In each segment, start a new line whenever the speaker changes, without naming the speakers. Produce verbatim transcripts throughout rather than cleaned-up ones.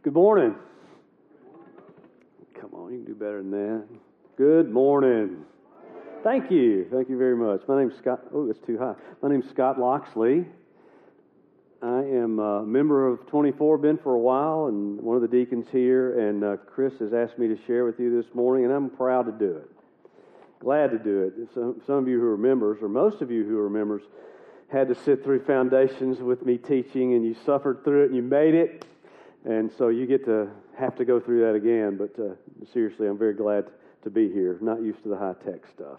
Good morning. Come on, you can do better than that. Good morning. Thank you. Thank you very much. My name's Scott. Oh, it's too high. My name's Scott Loxley. I am a member of twenty-four, been for a while, and one of the deacons here, and uh, Chris has asked me to share with you this morning, and I'm proud to do it. Glad to do it. Some, some of you who are members, or most of you who are members, had to sit through Foundations with me teaching, and you suffered through it, and you made it, and so you get to have to go through that again, but uh, seriously, I'm very glad to be here. Not used to the high-tech stuff.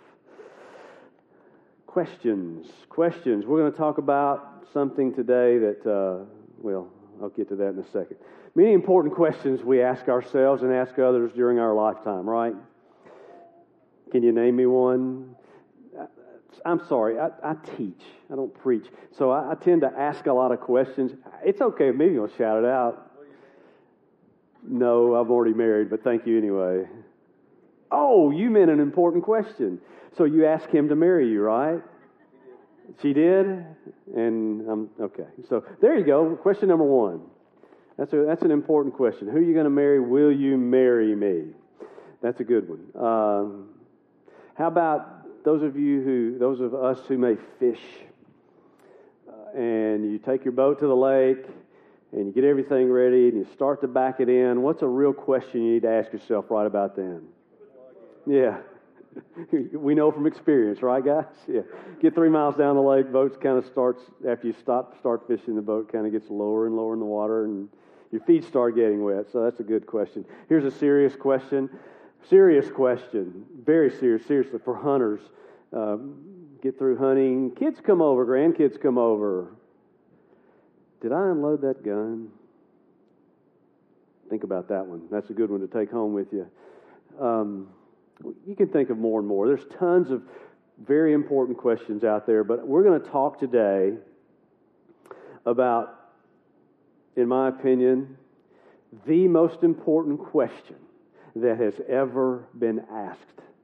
Questions. Questions. We're going to talk about something today that, uh, well, I'll get to that in a second. Many important questions we ask ourselves and ask others during our lifetime, right? Can you name me one? I'm sorry, I, I teach. I don't preach. So I, I tend to ask a lot of questions. It's okay, maybe you'll shout it out. No, I'm already married, but thank you anyway. Oh, you meant an important question. So you asked him to marry you, right? She did? And I'm okay. So there you go. Question number one. That's a that's an important question. Who are you going to marry? Will you marry me? That's a good one. Um, how about those of you who, those of us who may fish, uh, and you take your boat to the lake, and you get everything ready, and you start to back it in? What's a real question you need to ask yourself right about then? Yeah. We know from experience, right, guys? Yeah. Get three miles down the lake, boat kind of starts, after you stop, start fishing, the boat kind of gets lower and lower in the water, and your feet start getting wet. So that's a good question. Here's a serious question. Serious question. Very serious, seriously, for hunters. Uh, get through hunting. Kids come over, grandkids come over. Did I unload that gun? Think about that one. That's a good one to take home with you. Um... You can think of more and more. There's tons of very important questions out there, but we're going to talk today about, in my opinion, the most important question that has ever been asked.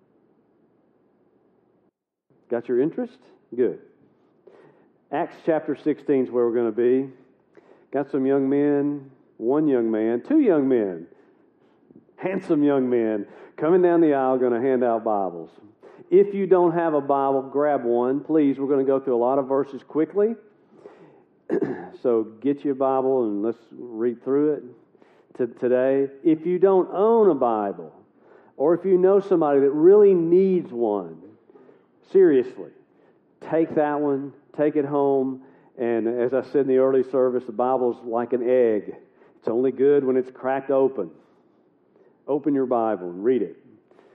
Got your interest? Good. Acts chapter sixteen is where we're going to be. Got some young men, one young man, two young men, handsome young men, coming down the aisle, going to hand out Bibles. If you don't have a Bible, grab one, please. We're going to go through a lot of verses quickly. So get your Bible and let's read through it t- today. If you don't own a Bible, or if you know somebody that really needs one, seriously, take that one, take it home. And as I said in the early service, the Bible's like an egg. It's only good when it's cracked open. Open your Bible and read it.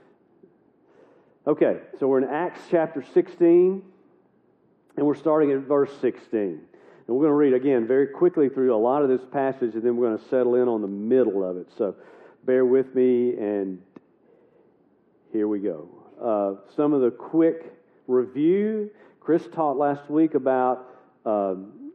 Okay, so we're in Acts chapter sixteen, and we're starting at verse sixteen. And we're going to read, again, very quickly through a lot of this passage, and then we're going to settle in on the middle of it. So bear with me, and here we go. Uh, some of the quick review. Chris taught last week about uh,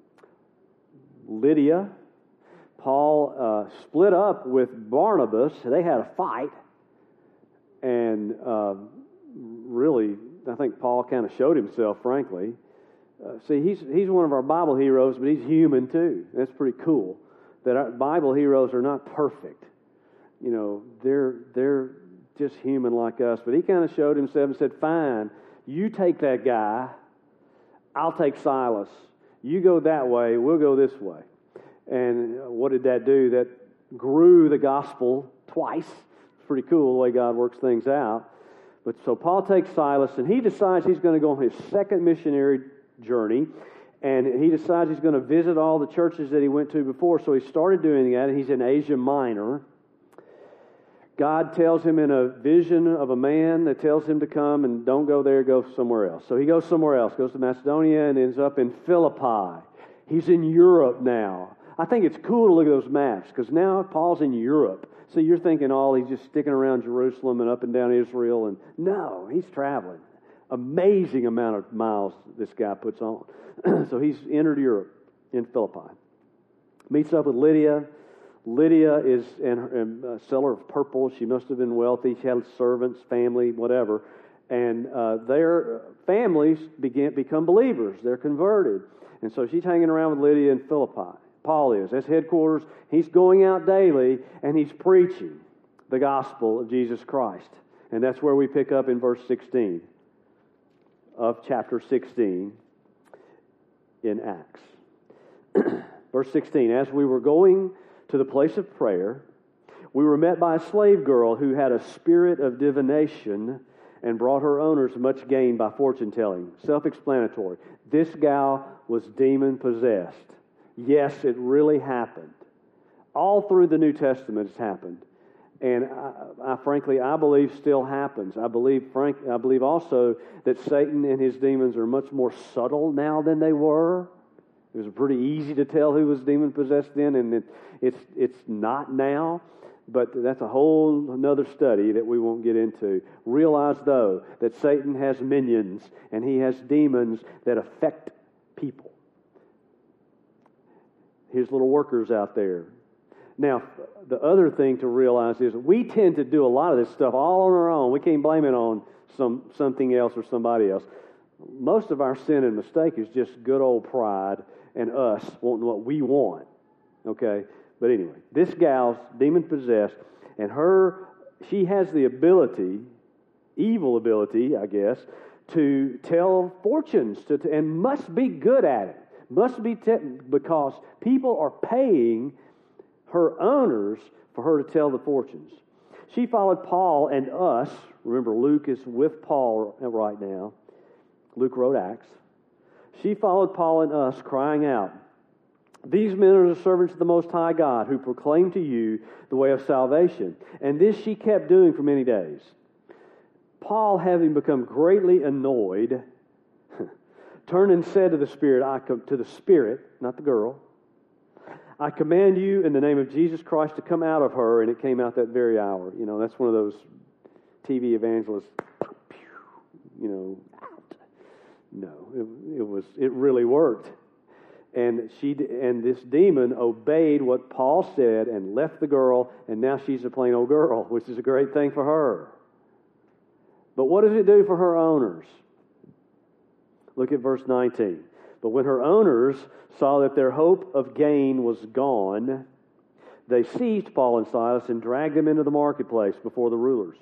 Lydia. Paul uh, split up with Barnabas. They had a fight, and uh, really, I think Paul kind of showed himself, frankly. Uh, see, he's he's one of our Bible heroes, but he's human too. That's pretty cool. That our Bible heroes are not perfect. You know, they're they're just human like us. But he kind of showed himself and said, "Fine, you take that guy. I'll take Silas. You go that way. We'll go this way." And what did that do? That grew the gospel twice. It's pretty cool the way God works things out. But so Paul takes Silas, and he decides he's going to go on his second missionary journey, and he decides he's going to visit all the churches that he went to before. So he started doing that, and he's in Asia Minor. God tells him in a vision of a man that tells him to come and don't go there, go somewhere else. So he goes somewhere else, goes to Macedonia, and ends up in Philippi. He's in Europe now. I think it's cool to look at those maps, because now Paul's in Europe. So you're thinking, oh, he's just sticking around Jerusalem and up and down Israel. And no, he's traveling. Amazing amount of miles this guy puts on. So he's entered Europe in Philippi. Meets up with Lydia. Lydia is an, a seller of purple. She must have been wealthy. She had servants, family, whatever. And uh, their families begin become believers. They're converted. And so she's hanging around with Lydia in Philippi. Paul is. That's headquarters. He's going out daily, and he's preaching the gospel of Jesus Christ. And that's where we pick up in verse sixteen of chapter sixteen in Acts. Verse sixteen, as we were going to the place of prayer, we were met by a slave girl who had a spirit of divination and brought her owners much gain by fortune-telling. Self-explanatory. This gal was demon-possessed. Yes, it really happened. All through the New Testament it's happened. And I, I frankly, I believe still happens. I believe, frank, I believe also that Satan and his demons are much more subtle now than they were. It was pretty easy to tell who was demon-possessed then, and it, it's it's not now. But that's a whole another study that we won't get into. Realize, though, that Satan has minions, and he has demons that affect people. His little workers out there. Now, the other thing to realize is we tend to do a lot of this stuff all on our own. We can't blame it on some something else or somebody else. Most of our sin and mistake is just good old pride and us wanting what we want. Okay? But anyway, this gal's demon-possessed, and her, she has the ability, evil ability, I guess, to tell fortunes, to, to and must be good at it. Must be te- because people are paying her owners for her to tell the fortunes. She followed Paul and us. Remember, Luke is with Paul right now. Luke wrote Acts. She followed Paul and us, crying out, "These men are the servants of the Most High God, who proclaim to you the way of salvation." And this she kept doing for many days. Paul, having become greatly annoyed, turned and said to the Spirit, I com- to the Spirit, not the girl, "I command you in the name of Jesus Christ to come out of her." And it came out that very hour. You know, that's one of those T V evangelists, you know, out. No, it, it was, it really worked. And she and this demon obeyed what Paul said and left the girl, and now she's a plain old girl, which is a great thing for her. But what does it do for her owners? Look at verse nineteen. "But when her owners saw that their hope of gain was gone, they seized Paul and Silas and dragged them into the marketplace before the rulers.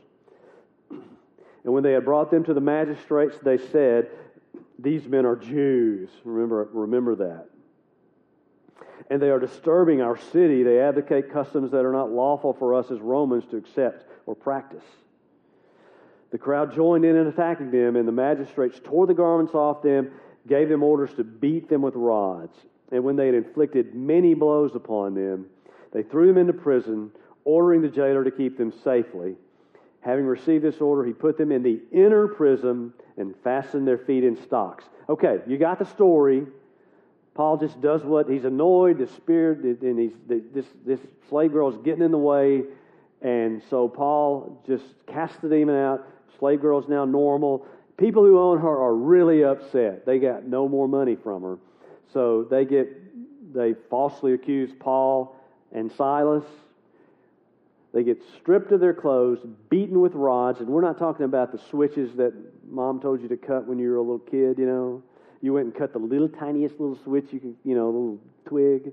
And when they had brought them to the magistrates, they said, 'These men are Jews.'" Remember, remember that. "And they are disturbing our city. They advocate customs that are not lawful for us as Romans to accept or practice." The crowd joined in in attacking them, and the magistrates tore the garments off them, gave them orders to beat them with rods. And when they had inflicted many blows upon them, they threw them into prison, ordering the jailer to keep them safely. Having received this order, he put them in the inner prison and fastened their feet in stocks. Okay, you got the story. Paul just does what he's annoyed, the spirit, and he's this this slave girl is getting in the way, and so Paul just casts the demon out. Slave girl's now normal. People who own her are really upset. They got no more money from her, so they get they falsely accuse Paul and Silas. They get stripped of their clothes, beaten with rods, and we're not talking about the switches that Mom told you to cut when you were a little kid. You know, you went and cut the little tiniest little switch you could, you know, little twig.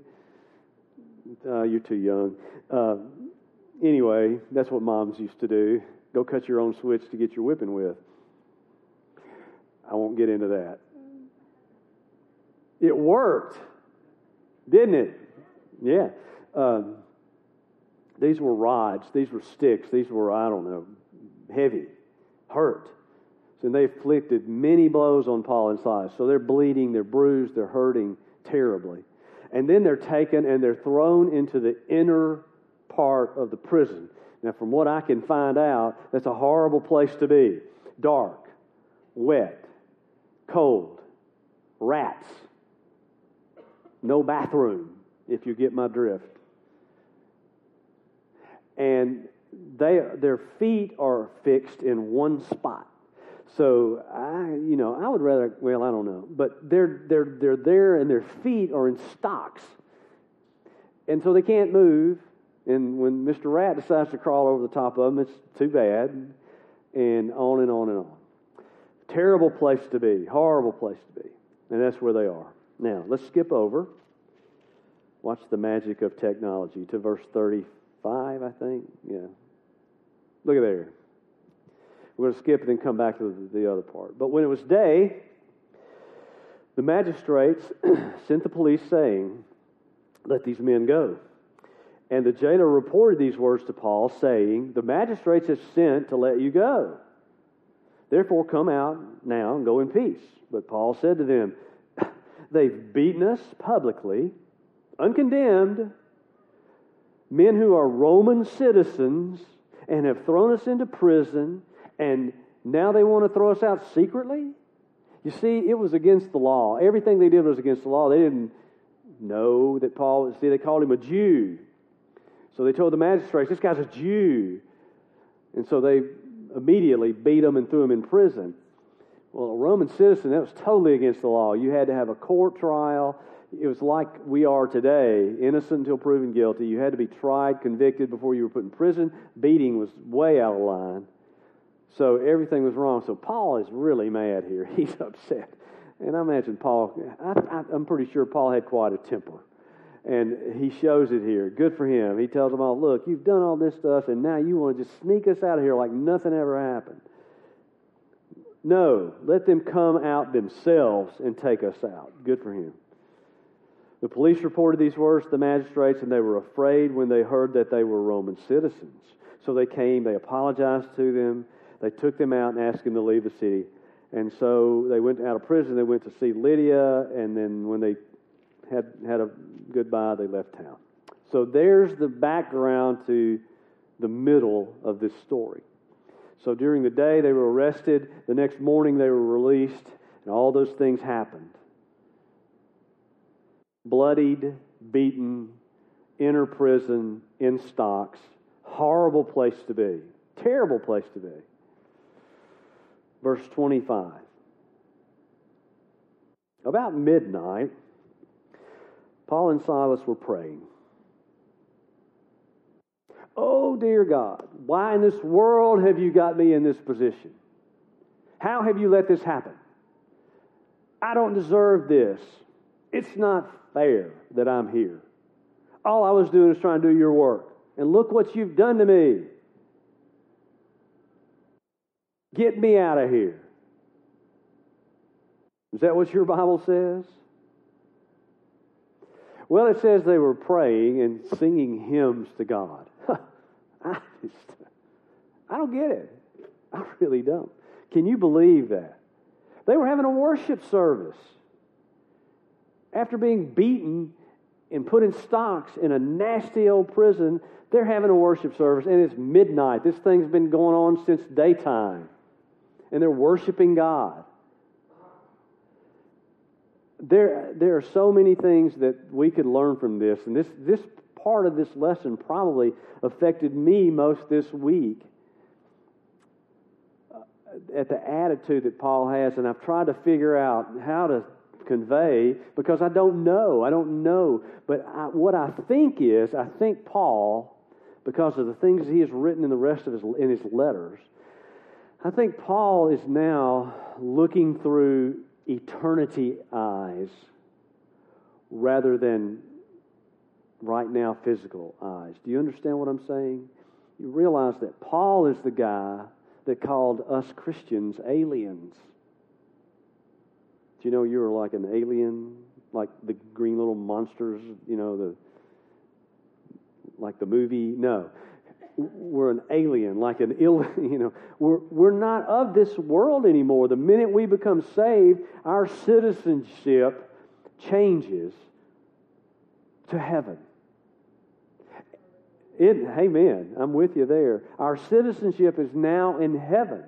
Uh, you're too young. Uh, anyway, that's what moms used to do. Go cut your own switch to get your whipping with. I won't get into that. It worked, didn't it? Yeah. Um, these were rods. These were sticks. These were, I don't know, heavy, hurt. So they inflicted many blows on Paul and Silas. So they're bleeding, they're bruised, they're hurting terribly. And then they're taken and they're thrown into the inner part of the prison. Now, from what I can find out, that's a horrible place to be. Dark, wet, cold, rats, no bathroom, if you get my drift. And they, their feet are fixed in one spot. So I, you know, I would rather. Well, I don't know, but they're they're they're there, and their feet are in stocks, and so they can't move. And when Mister Rat decides to crawl over the top of them, it's too bad, and on and on and on. Terrible place to be, horrible place to be, and that's where they are. Now let's skip over Watch the magic of technology. To verse thirty-five, I think. Yeah. Look at there. We're going to skip and then come back to the, the other part. But when it was day, the magistrates sent the police saying, "Let these men go." And the jailer reported these words to Paul, saying, "The magistrates have sent to let you go. Therefore come out now and go in peace." But Paul said to them, "They've beaten us publicly, uncondemned, men who are Roman citizens, and have thrown us into prison, and now they want to throw us out secretly?" You see, it was against the law. Everything they did was against the law. They didn't know that Paul, see, they called him a Jew. So they told the magistrates, "This guy's a Jew." And so they immediately beat him and threw him in prison. Well, a Roman citizen, that was totally against the law. You had to have a court trial. It was like we are today, innocent until proven guilty. You had to be tried, convicted before you were put in prison. Beating was way out of line. So everything was wrong. So Paul is really mad here. He's upset. And I imagine Paul, I, I, I'm pretty sure Paul had quite a temper. And he shows it here. Good for him. He tells them all, "Look, you've done all this to us, and now you want to just sneak us out of here like nothing ever happened. No, let them come out themselves and take us out." Good for him. The police reported these words to the magistrates, and they were afraid when they heard that they were Roman citizens. So they came, they apologized to them, they took them out and asked them to leave the city. And so they went out of prison, they went to see Lydia, and then when they had had a goodbye, they left town. So there's the background to the middle of this story. So during the day they were arrested, the next morning they were released, and all those things happened. Bloodied, beaten, inner prison, in stocks. Horrible place to be. Terrible place to be. Verse twenty-five. About midnight, Paul and Silas were praying. "Oh, dear God, why in this world have you got me in this position? How have you let this happen? I don't deserve this. It's not fair that I'm here. All I was doing is trying to do your work. And look what you've done to me. Get me out of here." Is that what your Bible says? Well, it says they were praying and singing hymns to God. I just, I don't get it. I really don't. Can you believe that? They were having a worship service. After being beaten and put in stocks in a nasty old prison, they're having a worship service, and it's midnight. This thing's been going on since daytime, and they're worshiping God. There, there are so many things that we could learn from this, and this, this part of this lesson probably affected me most this week at the attitude that Paul has, and I've tried to figure out how to convey, because I don't know. I don't know. But I, what I think is, I think Paul, because of the things he has written in the rest of his in his letters, I think Paul is now looking through eternity eyes rather than right now physical eyes. Do you understand what I'm saying? You realize that Paul is the guy that called us Christians aliens. Do you know you were like an alien, like the green little monsters, you know, the like the movie? No. We're an alien, like an ill, you know, we're, we're not of this world anymore. The minute we become saved, our citizenship changes to heaven. It, amen. I'm with you there. Our citizenship is now in heaven.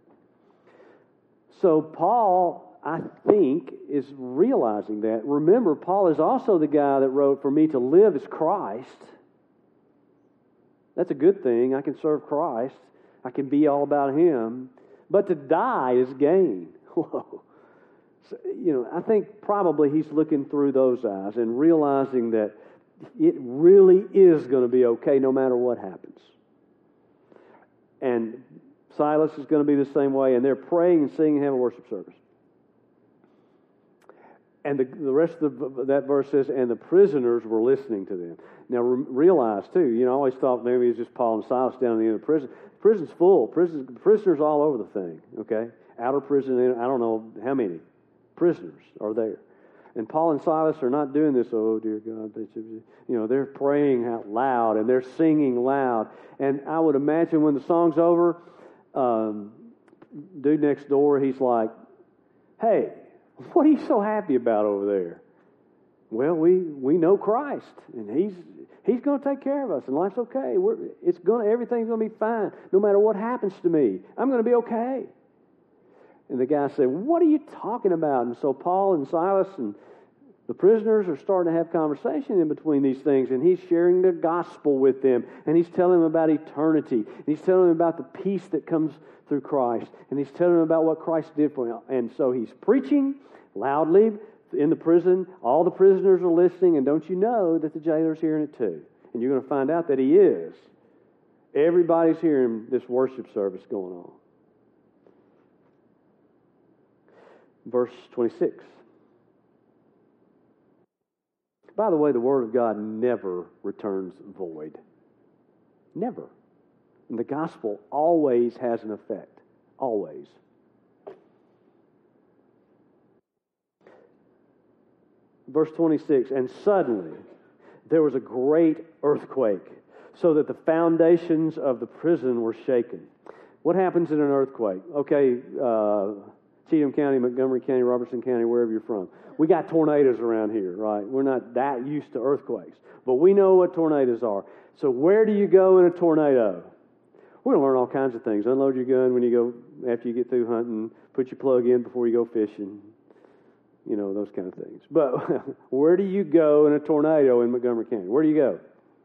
So Paul, I think, is realizing that. Remember, Paul is also the guy that wrote, "For me to live is Christ." That's a good thing. I can serve Christ. I can be all about Him. But to die is gain. Whoa. So, you know, I think probably he's looking through those eyes and realizing that it really is going to be okay no matter what happens. And Silas is going to be the same way. And they're praying and singing and having a worship service. And the, the rest of the, that verse says, and the prisoners were listening to them. Now, re- realize, too, you know, I always thought maybe it's just Paul and Silas down in the end of the prison. Prison's full. Prison's, prisoners all over the thing, okay? Outer prison, I don't know how many prisoners are there. And Paul and Silas are not doing this, oh, dear God. You know, they're praying out loud, and they're singing loud. And I would imagine when the song's over, um, dude next door, he's like, hey, what are you so happy about over there? Well, we, we know Christ, and He's He's going to take care of us, and life's okay. We're, it's going everything's going to be fine, no matter what happens to me. I'm going to be okay. And the guy said, what are you talking about? And so Paul and Silas and the prisoners are starting to have conversation in between these things, and he's sharing the gospel with them, and he's telling them about eternity, and he's telling them about the peace that comes through Christ, and he's telling them about what Christ did for him. And so he's preaching loudly in the prison. All the prisoners are listening, and don't you know that the jailer's hearing it too? And you're going to find out that he is. Everybody's hearing this worship service going on. Verse twenty-six. By the way, the Word of God never returns void. Never. And the gospel always has an effect. Always. Verse twenty-six, and suddenly there was a great earthquake, so that the foundations of the prison were shaken. What happens in an earthquake? Okay, uh, Cheatham County, Montgomery County, Robertson County, wherever you're from. We got tornadoes around here, right? We're not that used to earthquakes, but we know what tornadoes are. So where do you go in a tornado? We're going to learn all kinds of things. Unload your gun when you go, after you get through hunting. Put your plug in before you go fishing. You know, those kind of things. But where do you go in a tornado in Montgomery County? Where do you go?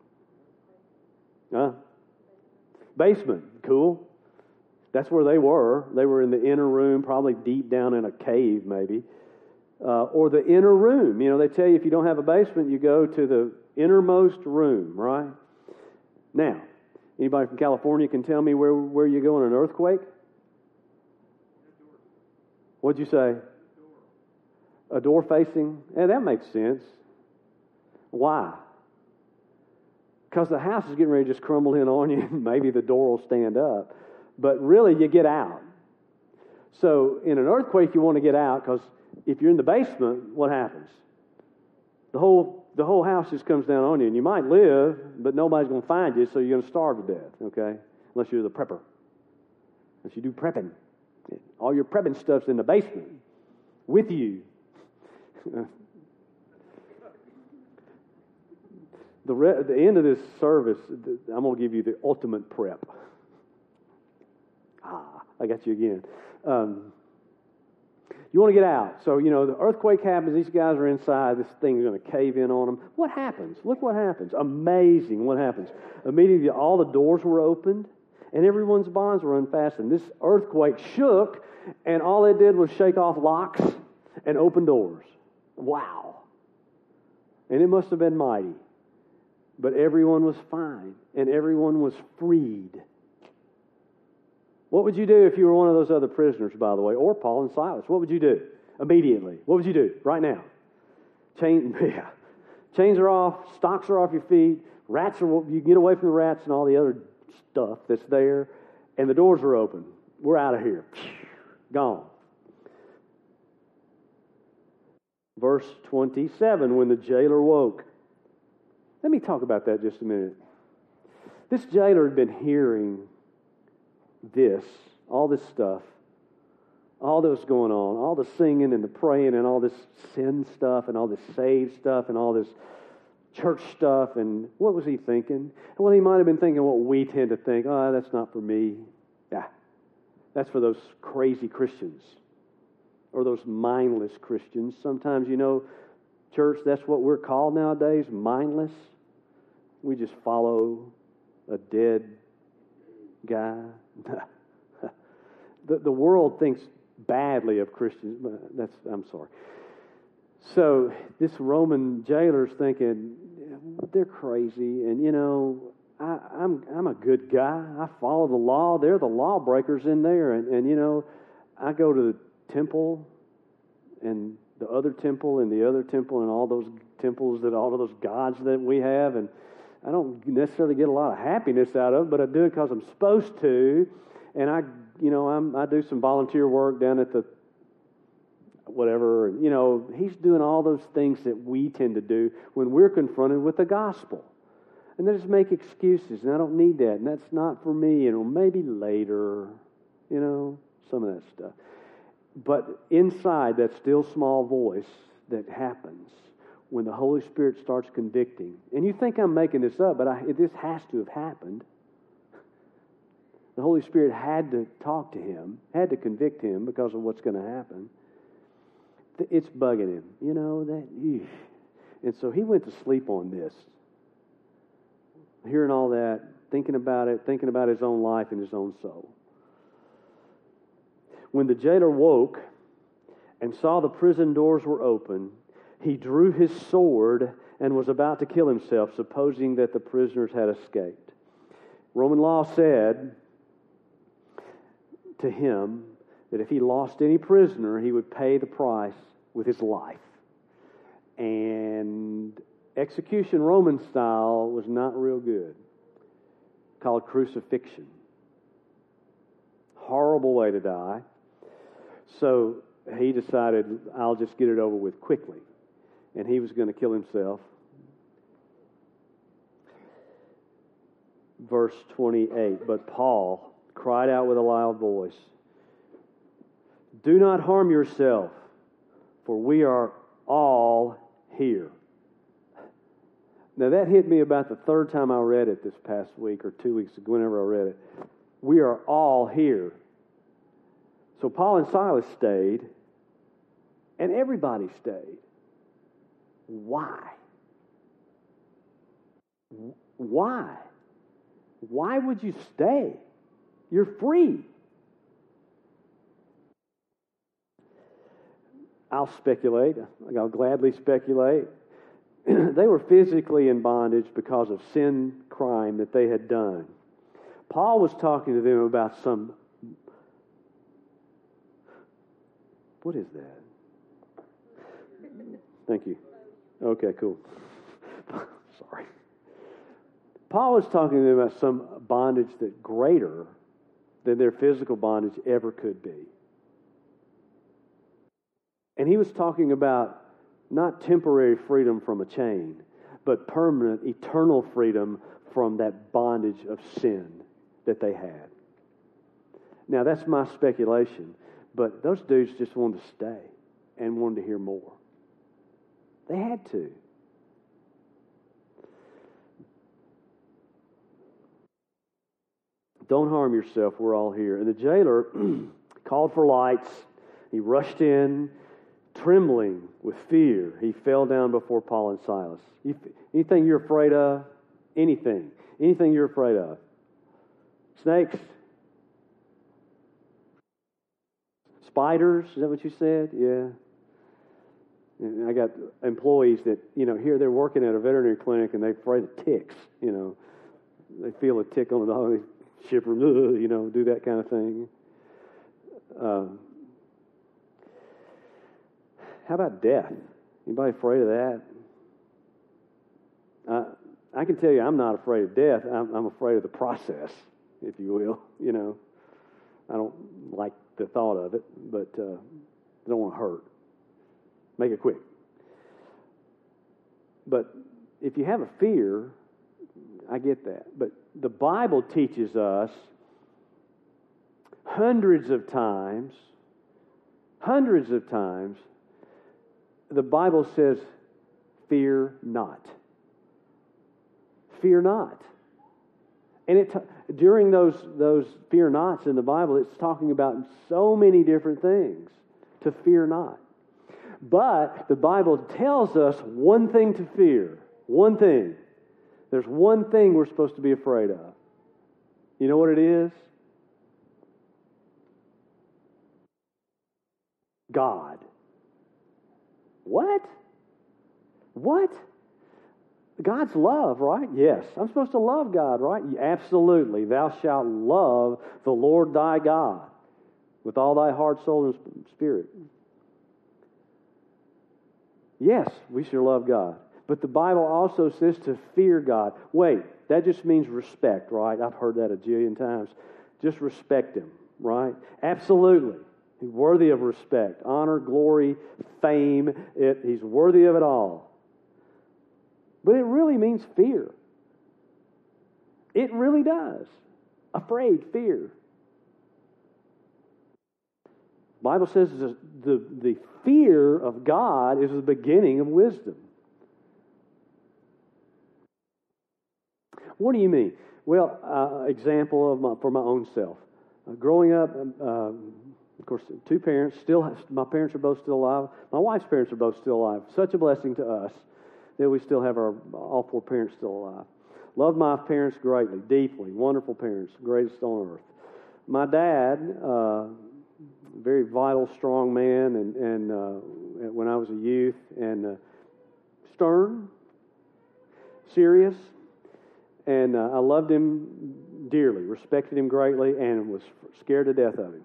Huh? Basement. Cool. That's where they were. They were in the inner room, probably deep down in a cave maybe. Uh, or the inner room. You know, they tell you if you don't have a basement, you go to the innermost room, right? Now, anybody from California can tell me where, where you go in an earthquake? What'd you say? A door facing? Yeah, that makes sense. Why? Because the house is getting ready to just crumble in on you. Maybe the door will stand up. But really, you get out. So in an earthquake, you want to get out because if you're in the basement, what happens? The whole the whole house just comes down on you. And you might live, but nobody's going to find you, so you're going to starve to death, okay? Unless you're the prepper. Unless you do prepping. All your prepping stuff's in the basement with you. The, re- the end of this service, I'm going to give you the ultimate prep. Ah, I got you again. Um, you want to get out. So, you know, the earthquake happens. These guys are inside. This thing is going to cave in on them. What happens? Look what happens. Amazing what happens. Immediately, all the doors were opened, and everyone's bonds were unfastened. This earthquake shook, and all it did was shake off locks and open doors. Wow. And it must have been mighty. But everyone was fine, and everyone was freed. What would you do if you were one of those other prisoners, by the way, or Paul and Silas? What would you do immediately? What would you do right now? Chain, yeah. Chains are off, stocks are off your feet, rats are, you get away from the rats and all the other stuff that's there, and the doors are open. We're out of here. Gone. Verse twenty-seven, when the jailer woke. Let me talk about that just a minute. This jailer had been hearing this, all this stuff, all that was going on, all the singing and the praying and all this sin stuff and all this saved stuff and all this church stuff. And what was he thinking? Well, he might have been thinking what we tend to think. Oh, that's not for me. Yeah, that's for those crazy Christians or those mindless Christians. Sometimes, you know, church, that's what we're called nowadays, mindless. We just follow a dead guy. the, the world thinks badly of Christians. That's I'm sorry. So this Roman jailer's thinking, they're crazy, and you know, I, I'm I'm a good guy. I follow the law. They're the lawbreakers in there, and, and you know, I go to the temple, and the other temple and the other temple and all those temples that all of those gods that we have. And I don't necessarily get a lot of happiness out of it, but I do it because I'm supposed to. And I, you know, I'm, I do some volunteer work down at the whatever. You know, he's doing all those things that we tend to do when we're confronted with the gospel. And they just make excuses, and I don't need that, and that's not for me, and well, maybe later, you know, some of that stuff. But inside that still small voice that happens when the Holy Spirit starts convicting, and you think I'm making this up, but I, this has to have happened. The Holy Spirit had to talk to him, had to convict him because of what's going to happen. It's bugging him, you know, that, eesh. And so he went to sleep on this. Hearing all that, thinking about it, thinking about his own life and his own soul. When the jailer woke and saw the prison doors were open, he drew his sword and was about to kill himself, supposing that the prisoners had escaped. Roman law said to him that if he lost any prisoner, he would pay the price with his life. And execution Roman style was not real good. Called crucifixion. Horrible way to die. So he decided, I'll just get it over with quickly. And he was going to kill himself. Verse twenty-eight, but Paul cried out with a loud voice, "Do not harm yourself, for we are all here." Now that hit me about the third time I read it this past week or two weeks ago, whenever I read it. We are all here. So Paul and Silas stayed, and everybody stayed. Why? Why? Why would you stay? You're free. I'll speculate. I'll gladly speculate. They were physically in bondage because of sin, crime that they had done. Paul was talking to them about some... What is that? Thank you. Okay, cool. Sorry. Paul was talking to them about some bondage that greater than their physical bondage ever could be. And he was talking about not temporary freedom from a chain, but permanent, eternal freedom from that bondage of sin that they had. Now, that's my speculation, but those dudes just wanted to stay and wanted to hear more. They had to. Don't harm yourself, we're all here. And the jailer called for lights. He rushed in, trembling with fear. He fell down before Paul and Silas. You, anything you're afraid of? Anything. Anything you're afraid of? Snakes? Spiders? Is that what you said? Yeah. And I got employees that, you know, here they're working at a veterinary clinic and they're afraid of ticks, you know. They feel a tick on the dog, they shiver, you know, do that kind of thing. Um, how about death? Anybody afraid of that? I, I can tell you I'm not afraid of death. I'm, I'm afraid of the process, if you will. You know, I don't like the thought of it, but uh, I don't want to hurt. Make it quick. But if you have a fear, I get that. But the Bible teaches us hundreds of times, hundreds of times, the Bible says, fear not. Fear not. And it during those, those fear nots in the Bible, it's talking about so many different things to fear not. But the Bible tells us one thing to fear. One thing. There's one thing we're supposed to be afraid of. You know what it is? God. What? What? God's love, right? Yes. I'm supposed to love God, right? Absolutely. Thou shalt love the Lord thy God with all thy heart, soul, and spirit. Yes, we should love God. But the Bible also says to fear God. Wait, that just means respect, right? I've heard that a jillion times. Just respect Him, right? Absolutely. He's worthy of respect, honor, glory, fame. It, he's worthy of it all. But it really means fear. It really does. Afraid, fear. The Bible says the, the, the fear of God is the beginning of wisdom. What do you mean? Well, uh, example of my, for my own self. Uh, growing up, uh, of course, two parents, still, my parents are both still alive. My wife's parents are both still alive. Such a blessing to us that we still have our all four parents still alive. Love my parents greatly, deeply, wonderful parents, greatest on earth. My dad, uh, very vital, strong man, and, and uh, when I was a youth, and uh, stern, serious, and uh, I loved him dearly, respected him greatly, and was scared to death of him.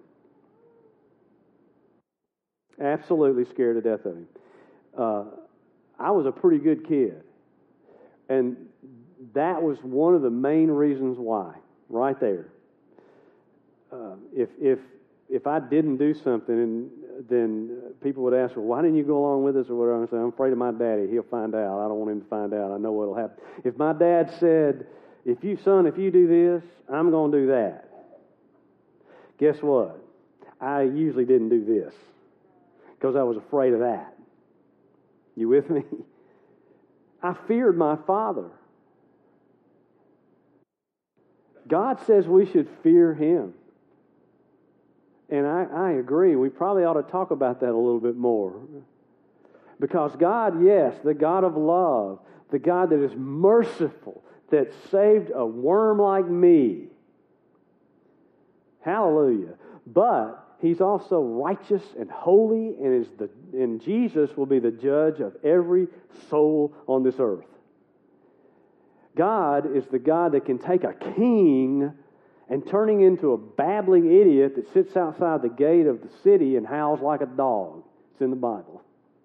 Absolutely scared to death of him. Uh, I was a pretty good kid, and that was one of the main reasons why, right there. Uh, if if if I didn't do something, and then people would ask, well, why didn't you go along with us or whatever? I say, I'm afraid of my daddy. He'll find out. I don't want him to find out. I know what'll happen. If my dad said, if you, son, if you do this, I'm going to do that. Guess what? I usually didn't do this because I was afraid of that. You with me? I feared my father. God says we should fear Him. And I, I agree. We probably ought to talk about that a little bit more. Because God, yes, the God of love, the God that is merciful, that saved a worm like me. Hallelujah. But He's also righteous and holy, and is the and Jesus will be the judge of every soul on this earth. God is the God that can take a king and turning into a babbling idiot that sits outside the gate of the city and howls like a dog. It's in the Bible.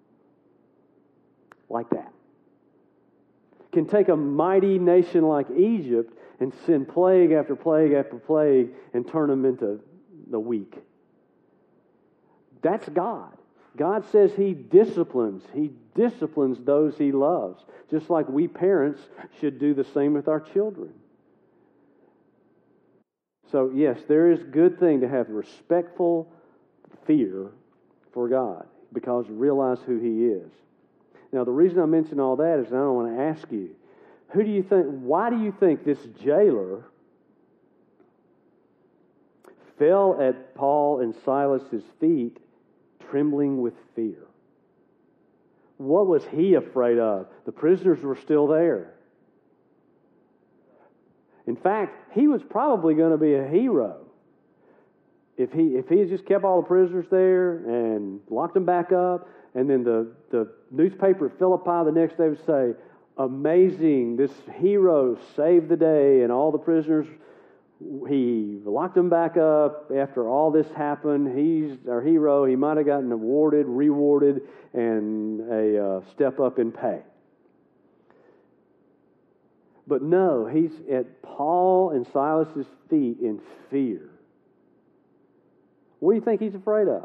Like that. Can take a mighty nation like Egypt and send plague after plague after plague and turn them into the weak. That's God. God says He disciplines. He disciplines those He loves. Just like we parents should do the same with our children. So yes, there is good thing to have respectful fear for God because realize who He is. Now the reason I mention all that is I don't want to ask you, who do you think, why do you think this jailer fell at Paul and Silas's feet trembling with fear? What was he afraid of? The prisoners were still there. In fact, he was probably going to be a hero. If he if he had just kept all the prisoners there and locked them back up, and then the, the newspaper at Philippi the next day would say, amazing, this hero saved the day, and all the prisoners, he locked them back up after all this happened. He's our hero. He might have gotten awarded, rewarded, and a uh, step up in pay. But no, he's at Paul and Silas's feet in fear. What do you think he's afraid of?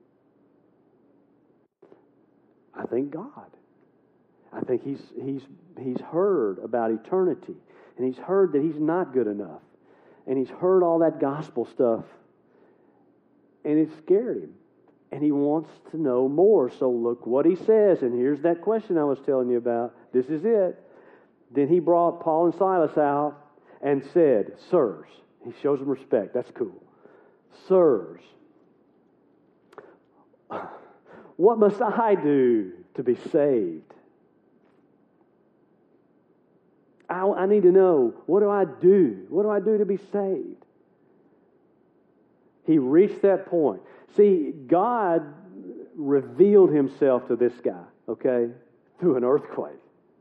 I think God. I think he's he's he's heard about eternity, and he's heard that he's not good enough, and he's heard all that gospel stuff, and it scared him, and he wants to know more. So look what he says, and here's that question I was telling you about. This is it. Then he brought Paul and Silas out and said, sirs, he shows them respect. That's cool. Sirs, what must I do to be saved? I, I need to know, what do I do? What do I do to be saved? He reached that point. See, God revealed Himself to this guy, okay, through an earthquake.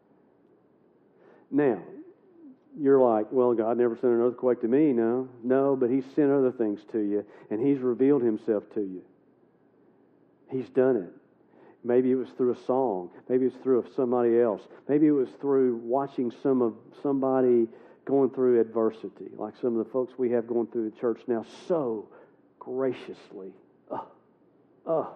Now, you're like, well, God never sent an earthquake to me. No, no, but He's sent other things to you, and He's revealed Himself to you. He's done it. Maybe it was through a song. Maybe it was through somebody else. Maybe it was through watching some of somebody going through adversity, like some of the folks we have going through the church now so graciously. Oh, oh.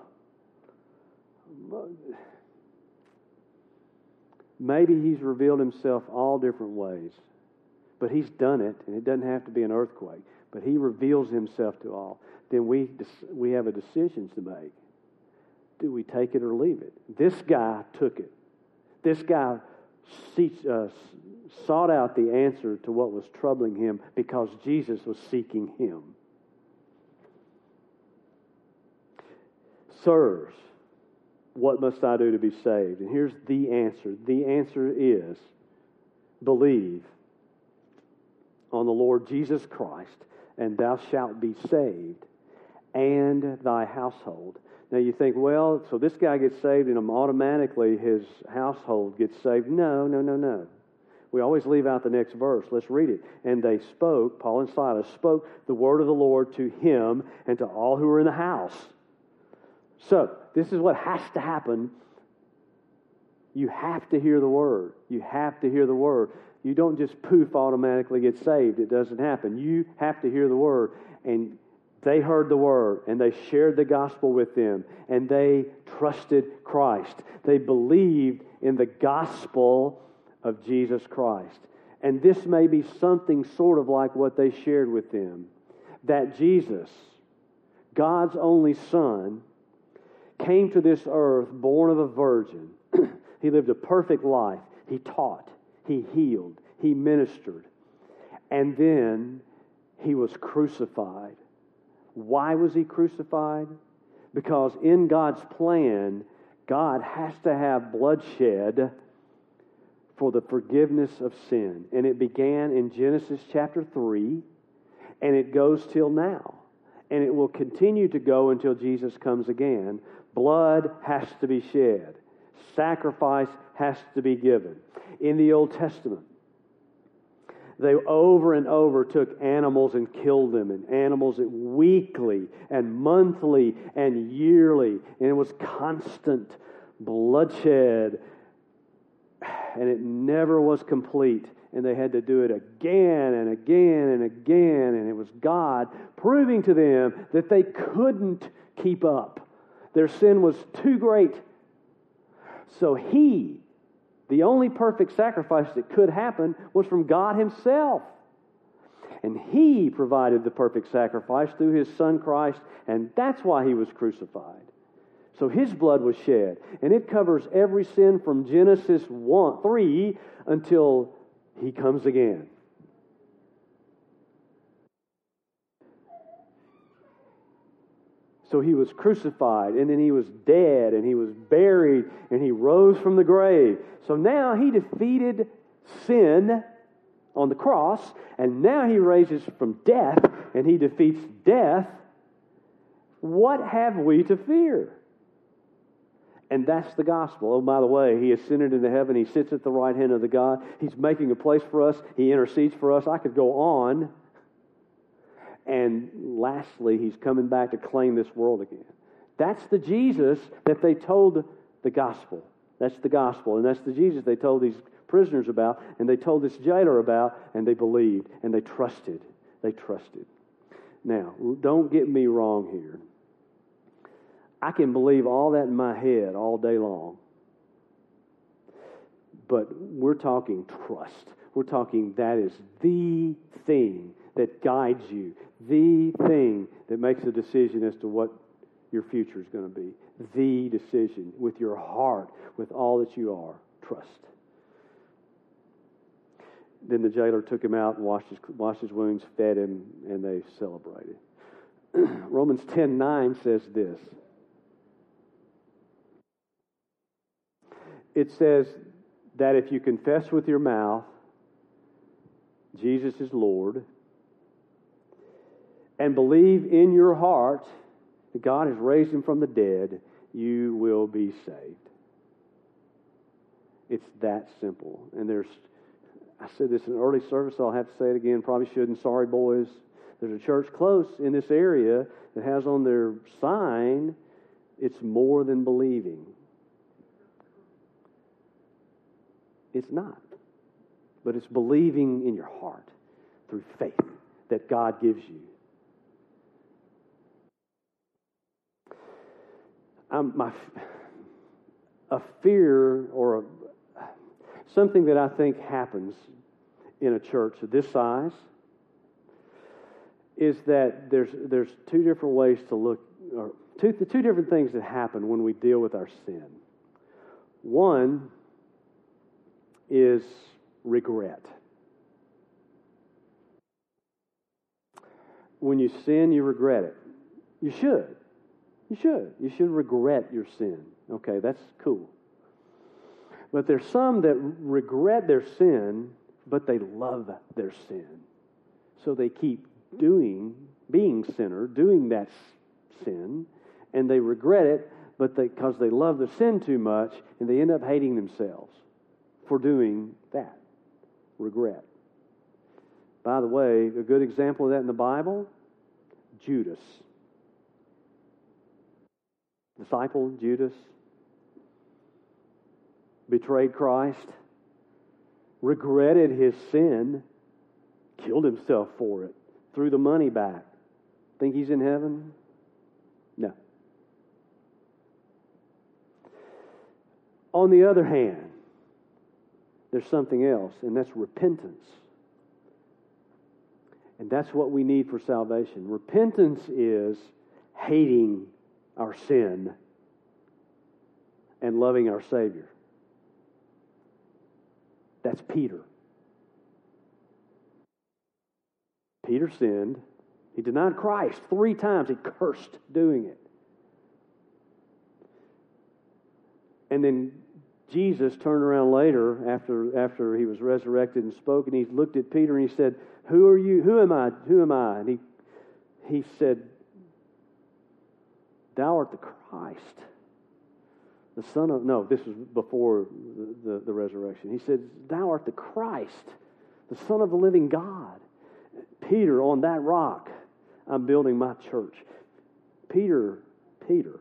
Maybe He's revealed Himself all different ways, but He's done it, and it doesn't have to be an earthquake, but He reveals Himself to all. Then we we have a decision to make. Do we take it or leave it? This guy took it. This guy uh, sought out the answer to what was troubling him because Jesus was seeking him. Sirs, what must I do to be saved? And here's the answer. The answer is believe on the Lord Jesus Christ, and thou shalt be saved, and thy household. Now you think, well, so this guy gets saved and automatically his household gets saved. No, no, no, no. We always leave out the next verse. Let's read it. And they spoke, Paul and Silas spoke the word of the Lord to him and to all who were in the house. So, this is what has to happen. You have to hear the word. You have to hear the word. You don't just poof automatically get saved. It doesn't happen. You have to hear the word. And they heard the word, and they shared the gospel with them, and they trusted Christ. They believed in the gospel of Jesus Christ. And this may be something sort of like what they shared with them, that Jesus, God's only Son, came to this earth born of a virgin. He lived a perfect life. He taught. He healed. He ministered. And then He was crucified. Why was He crucified? Because in God's plan, God has to have bloodshed for the forgiveness of sin. And it began in Genesis chapter three, and it goes till now. And it will continue to go until Jesus comes again. Blood has to be shed. Sacrifice has to be given. In the Old Testament, they over and over took animals and killed them, and animals weekly and monthly and yearly, and it was constant bloodshed, and it never was complete, and they had to do it again and again and again, and it was God proving to them that they couldn't keep up. Their sin was too great. So He, the only perfect sacrifice that could happen, was from God Himself. And He provided the perfect sacrifice through His Son Christ, and that's why He was crucified. So His blood was shed, and it covers every sin from Genesis one, three until He comes again. So He was crucified, and then He was dead, and He was buried, and He rose from the grave. So now He defeated sin on the cross, and now He raises from death, and He defeats death. What have we to fear? And that's the gospel. Oh, by the way, He ascended into heaven. He sits at the right hand of the God. He's making a place for us. He intercedes for us. I could go on. And lastly, He's coming back to claim this world again. That's the Jesus that they told the gospel. That's the gospel. And that's the Jesus they told these prisoners about, and they told this jailer about, and they believed, and they trusted. They trusted. Now, don't get me wrong here. I can believe all that in my head all day long. But we're talking trust. We're talking that is the thing that guides you, the thing that makes a decision as to what your future is going to be. The decision with your heart, with all that you are. Trust. Then the jailer took him out and washed his, washed his wounds, fed him, and they celebrated. Romans ten nine says this. It says that if you confess with your mouth Jesus is Lord, and believe in your heart that God has raised Him from the dead, you will be saved. It's that simple. And there's, I said this in an early service, so I'll have to say it again, probably shouldn't, sorry boys. There's a church close in this area that has on their sign, it's more than believing. It's not. But it's believing in your heart through faith that God gives you. I'm, my, a fear or a, something that I think happens in a church of this size is that there's there's two different ways to look, or two, the two different things that happen when we deal with our sin. One is regret. When you sin, you regret it. You should. You should. You should regret your sin. Okay, that's cool. But there's some that regret their sin, but they love their sin. So they keep doing, being sinner, doing that sin, and they regret it, but they, because they love the sin too much, and they end up hating themselves for doing that. Regret. By the way, a good example of that in the Bible, Judas. Disciple Judas betrayed Christ, regretted his sin, killed himself for it, threw the money back. Think he's in heaven? No. On the other hand, there's something else, and that's repentance. And that's what we need for salvation. Repentance is hating our sin and loving our Savior. That's Peter. Peter sinned. He denied Christ three times. He cursed doing it. And then Jesus turned around later after, after he was resurrected and spoke, and he looked at Peter and he said, Who are you? Who am I? Who am I? And he, he said, Thou art the Christ, the Son of... No, this was before the, the, the resurrection. He said, Thou art the Christ, the Son of the living God. Peter, on that rock, I'm building my church. Peter, Peter,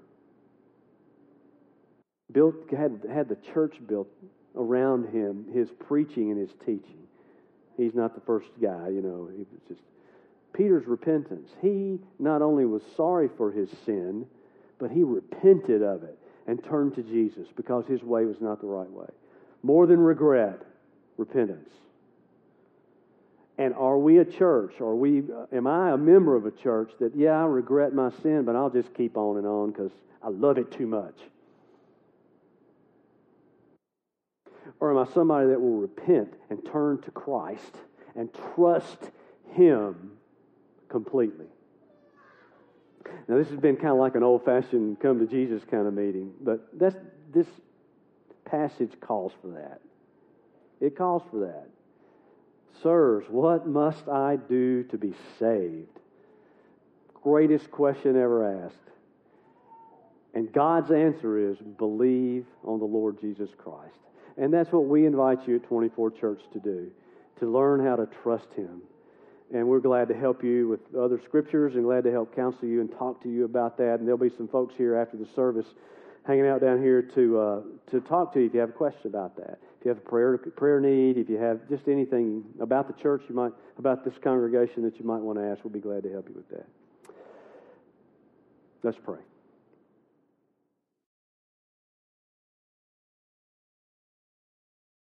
built had, had the church built around him, his preaching and his teaching. He's not the first guy, you know. He was just Peter's repentance. He not only was sorry for his sin, but he repented of it and turned to Jesus because his way was not the right way. More than regret, repentance. And are we a church? Are we? Am I a member of a church that, yeah, I regret my sin, but I'll just keep on and on because I love it too much? Or am I somebody that will repent and turn to Christ and trust Him completely? Now, this has been kind of like an old-fashioned come to Jesus kind of meeting, but that's, this passage calls for that. It calls for that. Sirs, what must I do to be saved? Greatest question ever asked. And God's answer is, believe on the Lord Jesus Christ. And that's what we invite you at twenty-four Church to do, to learn how to trust Him. And we're glad to help you with other scriptures and glad to help counsel you and talk to you about that. And there'll be some folks here after the service hanging out down here to uh, to talk to you if you have a question about that. If you have a prayer prayer need, if you have just anything about the church you might, about this congregation that you might want to ask, we'll be glad to help you with that. Let's pray.